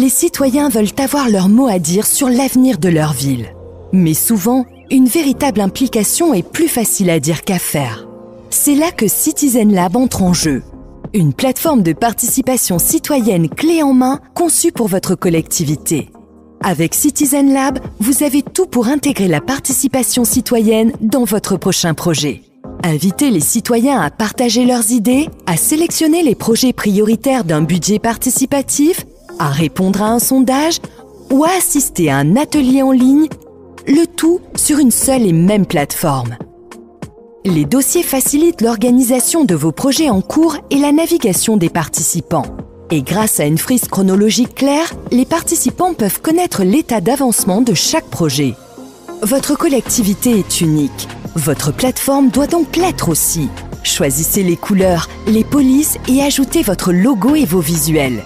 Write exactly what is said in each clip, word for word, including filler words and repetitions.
les citoyens veulent avoir leur mot à dire sur l'avenir de leur ville. Mais souvent, une véritable implication est plus facile à dire qu'à faire. C'est là que Citizen Lab entre en jeu. Une plateforme de participation citoyenne clé en main conçue pour votre collectivité. Avec Citizen Lab, vous avez tout pour intégrer la participation citoyenne dans votre prochain projet. Invitez les citoyens à partager leurs idées, à sélectionner les projets prioritaires d'un budget participatif, à répondre à un sondage ou à assister à un atelier en ligne, le tout sur une seule et même plateforme. Les dossiers facilitent l'organisation de vos projets en cours et la navigation des participants. Et grâce à une frise chronologique claire, les participants peuvent connaître l'état d'avancement de chaque projet. Votre collectivité est unique. Votre plateforme doit donc l'être aussi. Choisissez les couleurs, les polices et ajoutez votre logo et vos visuels.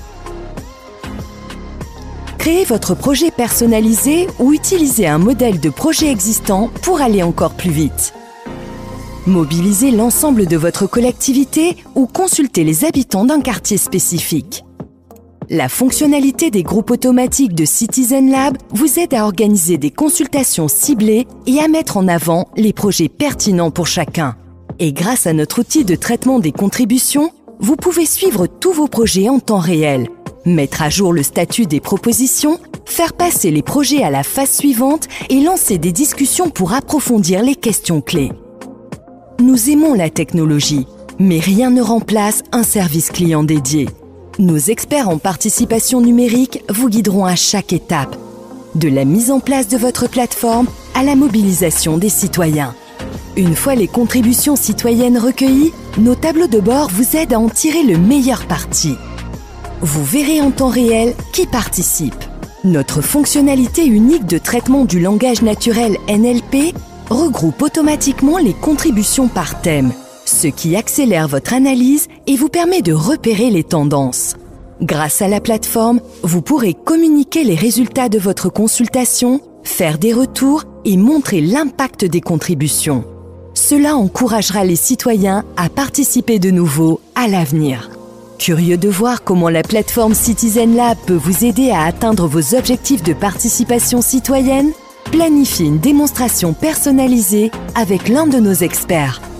Créez votre projet personnalisé ou utilisez un modèle de projet existant pour aller encore plus vite. Mobilisez l'ensemble de votre collectivité ou consultez les habitants d'un quartier spécifique. La fonctionnalité des groupes automatiques de Citizen Lab vous aide à organiser des consultations ciblées et à mettre en avant les projets pertinents pour chacun. Et grâce à notre outil de traitement des contributions, vous pouvez suivre tous vos projets en temps réel, mettre à jour le statut des propositions, faire passer les projets à la phase suivante et lancer des discussions pour approfondir les questions clés. Nous aimons la technologie, mais rien ne remplace un service client dédié. Nos experts en participation numérique vous guideront à chaque étape, de la mise en place de votre plateforme à la mobilisation des citoyens. Une fois les contributions citoyennes recueillies, nos tableaux de bord vous aident à en tirer le meilleur parti. Vous verrez en temps réel qui participe. Notre fonctionnalité unique de traitement du langage naturel N L P regroupe automatiquement les contributions par thème, ce qui accélère votre analyse et vous permet de repérer les tendances. Grâce à la plateforme, vous pourrez communiquer les résultats de votre consultation, faire des retours et montrer l'impact des contributions. Cela encouragera les citoyens à participer de nouveau à l'avenir. Curieux de voir comment la plateforme Citizen Lab peut vous aider à atteindre vos objectifs de participation citoyenne? Planifiez une démonstration personnalisée avec l'un de nos experts.